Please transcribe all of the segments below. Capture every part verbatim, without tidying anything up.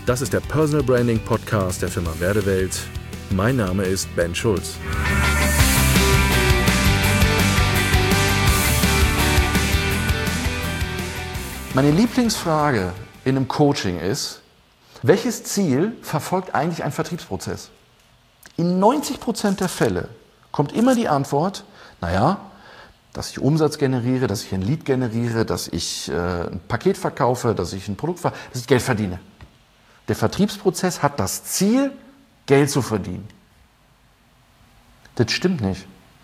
Das ist der Personal Branding Podcast der Firma Werdewelt. Mein Name ist Ben Schulz. Meine Lieblingsfrage in einem Coaching ist, welches Ziel verfolgt eigentlich ein Vertriebsprozess? In neunzig Prozent der Fälle kommt immer die Antwort, naja, dass ich Umsatz generiere, dass ich ein Lead generiere, dass ich äh, ein Paket verkaufe, dass ich ein Produkt verkaufe, dass ich Geld verdiene. Der Vertriebsprozess hat das Ziel, Geld zu verdienen. Das stimmt nicht.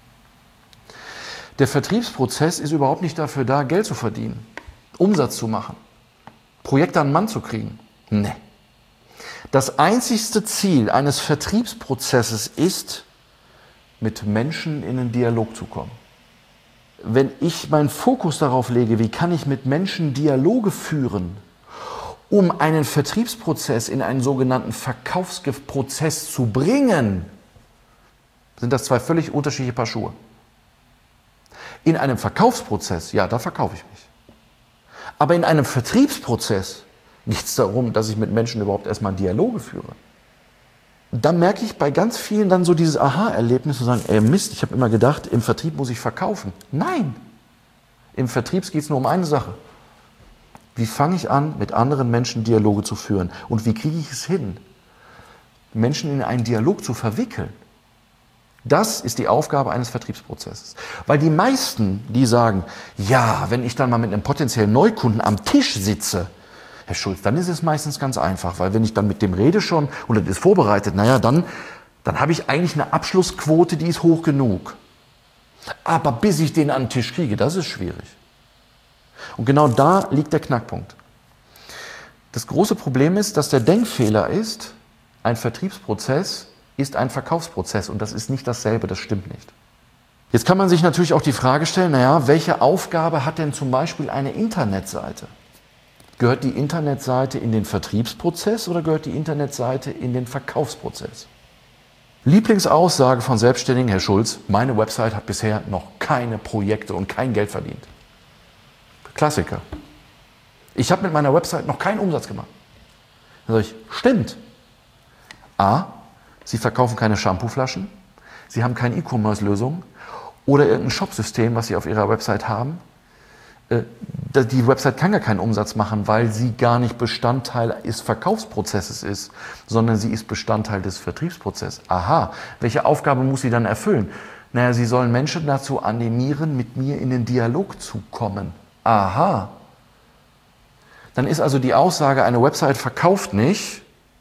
Der Vertriebsprozess ist überhaupt nicht dafür da, Geld zu verdienen, Umsatz zu machen, Projekte an den Mann zu kriegen. Nee. Das einzigste Ziel eines Vertriebsprozesses ist, mit Menschen in einen Dialog zu kommen. Wenn ich meinen Fokus darauf lege, wie kann ich mit Menschen Dialoge führen, um einen Vertriebsprozess in einen sogenannten Verkaufsprozess zu bringen, sind das zwei völlig unterschiedliche Paar Schuhe. In einem Verkaufsprozess, ja, da verkaufe ich mich. Aber in einem Vertriebsprozess geht es darum, dass ich mit Menschen überhaupt erstmal Dialoge führe. Da merke ich bei ganz vielen dann so dieses Aha-Erlebnis zu sagen, ey Mist, ich habe immer gedacht, im Vertrieb muss ich verkaufen. Nein, im Vertrieb geht es nur um eine Sache. Wie fange ich an, mit anderen Menschen Dialoge zu führen? Und wie kriege ich es hin, Menschen in einen Dialog zu verwickeln? Das ist die Aufgabe eines Vertriebsprozesses. Weil die meisten, die sagen, ja, wenn ich dann mal mit einem potenziellen Neukunden am Tisch sitze, Herr Schulz, dann ist es meistens ganz einfach, weil wenn ich dann mit dem rede schon und das ist vorbereitet, naja, dann, dann habe ich eigentlich eine Abschlussquote, die ist hoch genug. Aber bis ich den an den Tisch kriege, das ist schwierig. Und genau da liegt der Knackpunkt. Das große Problem ist, dass der Denkfehler ist, ein Vertriebsprozess ist ein Verkaufsprozess und das ist nicht dasselbe, das stimmt nicht. Jetzt kann man sich natürlich auch die Frage stellen, naja, welche Aufgabe hat denn zum Beispiel eine Internetseite? Gehört die Internetseite in den Vertriebsprozess oder gehört die Internetseite in den Verkaufsprozess? Lieblingsaussage von Selbstständigen, Herr Schulz, meine Website hat bisher noch keine Projekte und kein Geld verdient. Klassiker. Ich habe mit meiner Website noch keinen Umsatz gemacht. Dann sage ich, stimmt. A, Sie verkaufen keine Shampooflaschen, Sie haben keine E-Commerce-Lösung oder irgendein Shopsystem, was Sie auf Ihrer Website haben. Die Website kann gar keinen Umsatz machen, weil sie gar nicht Bestandteil des Verkaufsprozesses ist, sondern sie ist Bestandteil des Vertriebsprozesses. Aha, welche Aufgabe muss sie dann erfüllen? Naja, sie sollen Menschen dazu animieren, mit mir in den Dialog zu kommen. Aha. Dann ist also die Aussage, eine Website verkauft nicht,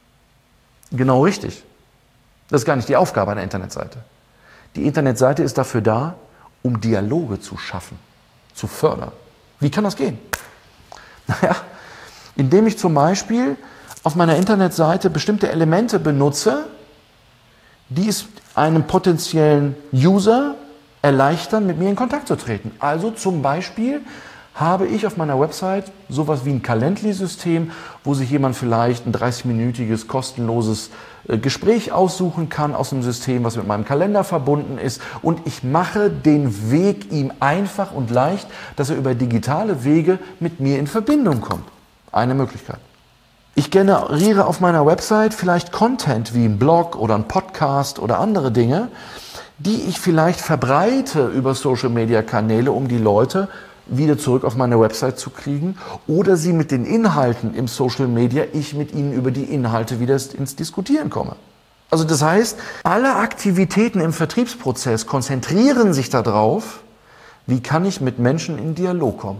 genau richtig. Das ist gar nicht die Aufgabe einer Internetseite. Die Internetseite ist dafür da, um Dialoge zu schaffen, zu fördern. Wie kann das gehen? Naja, indem ich zum Beispiel auf meiner Internetseite bestimmte Elemente benutze, die es einem potenziellen User erleichtern, mit mir in Kontakt zu treten. Also zum Beispiel habe ich auf meiner Website sowas wie ein Calendly-System, wo sich jemand vielleicht ein dreißig-minütiges kostenloses Gespräch aussuchen kann aus dem System, was mit meinem Kalender verbunden ist. Und ich mache den Weg ihm einfach und leicht, dass er über digitale Wege mit mir in Verbindung kommt. Eine Möglichkeit. Ich generiere auf meiner Website vielleicht Content wie ein Blog oder ein Podcast oder andere Dinge, die ich vielleicht verbreite über Social-Media-Kanäle, um die Leute wieder zurück auf meine Website zu kriegen oder sie mit den Inhalten im Social Media, ich mit ihnen über die Inhalte wieder ins Diskutieren komme. Also das heißt, alle Aktivitäten im Vertriebsprozess konzentrieren sich darauf, wie kann ich mit Menschen in Dialog kommen.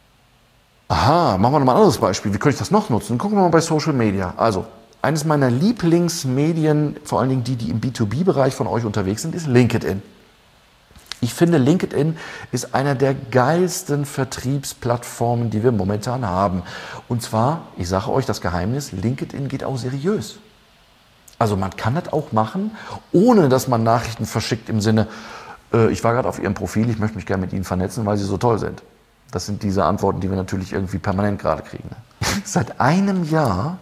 Aha, machen wir nochmal ein anderes Beispiel. Wie könnte ich das noch nutzen? Gucken wir mal bei Social Media. Also, eines meiner Lieblingsmedien, vor allen Dingen die, die im B zwei B-Bereich von euch unterwegs sind, ist LinkedIn. Ich finde, LinkedIn ist einer der geilsten Vertriebsplattformen, die wir momentan haben. Und zwar, ich sage euch das Geheimnis, LinkedIn geht auch seriös. Also man kann das auch machen, ohne dass man Nachrichten verschickt im Sinne, äh, ich war gerade auf Ihrem Profil, ich möchte mich gerne mit Ihnen vernetzen, weil Sie so toll sind. Das sind diese Antworten, die wir natürlich irgendwie permanent gerade kriegen. Seit einem Jahr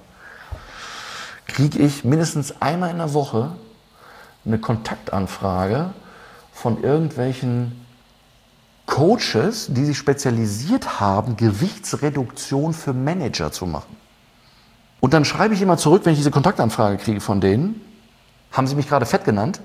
kriege ich mindestens einmal in der Woche eine Kontaktanfrage von irgendwelchen Coaches, die sich spezialisiert haben, Gewichtsreduktion für Manager zu machen. Und dann schreibe ich immer zurück, wenn ich diese Kontaktanfrage kriege von denen, haben Sie mich gerade fett genannt?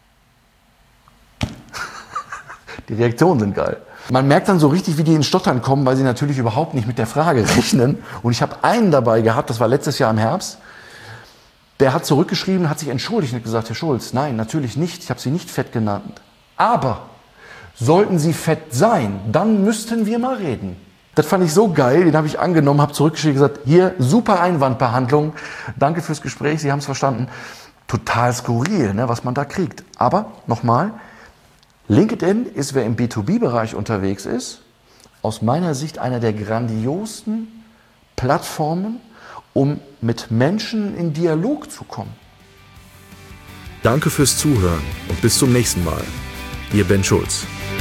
Die Reaktionen sind geil. Man merkt dann so richtig, wie die ins Stottern kommen, weil sie natürlich überhaupt nicht mit der Frage rechnen. Und ich habe einen dabei gehabt, das war letztes Jahr im Herbst, der hat zurückgeschrieben, hat sich entschuldigt und gesagt, Herr Schulz, nein, natürlich nicht, ich habe Sie nicht fett genannt. Aber sollten Sie fett sein, dann müssten wir mal reden. Das fand ich so geil, den habe ich angenommen, habe zurückgeschrieben und gesagt, hier, super Einwandbehandlung, danke fürs Gespräch, Sie haben es verstanden. Total skurril, ne, was man da kriegt. Aber nochmal, LinkedIn ist, wer im B zwei B-Bereich unterwegs ist, aus meiner Sicht einer der grandiosen Plattformen, um mit Menschen in Dialog zu kommen. Danke fürs Zuhören und bis zum nächsten Mal. Ihr Ben Schulz.